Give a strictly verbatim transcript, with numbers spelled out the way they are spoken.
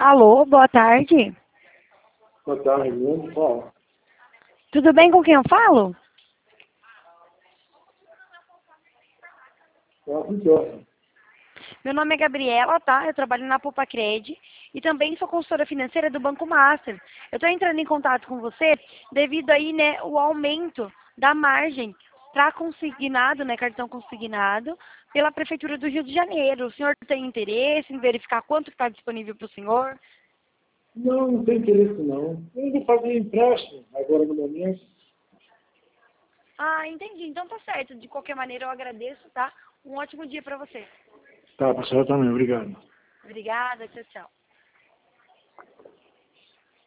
Alô, boa tarde. Boa tarde, vamos falar. Tudo bem com quem eu falo? Fala, Jorge. Meu nome é Gabriela, tá? Eu trabalho na Pupacred e também sou consultora financeira do Banco Master. Eu estou entrando em contato com você devido aí, né, o aumento da margem para consignado, né, cartão consignado, pela Prefeitura do Rio de Janeiro. O senhor tem interesse em verificar quanto está disponível para o senhor? Não, não tem interesse não. Eu vou fazer empréstimo agora no momento. Ah, entendi. Então tá certo. De qualquer maneira, eu agradeço, tá? Um ótimo dia para você. Tá, para a senhora também, obrigado. Obrigada, tchau, tchau.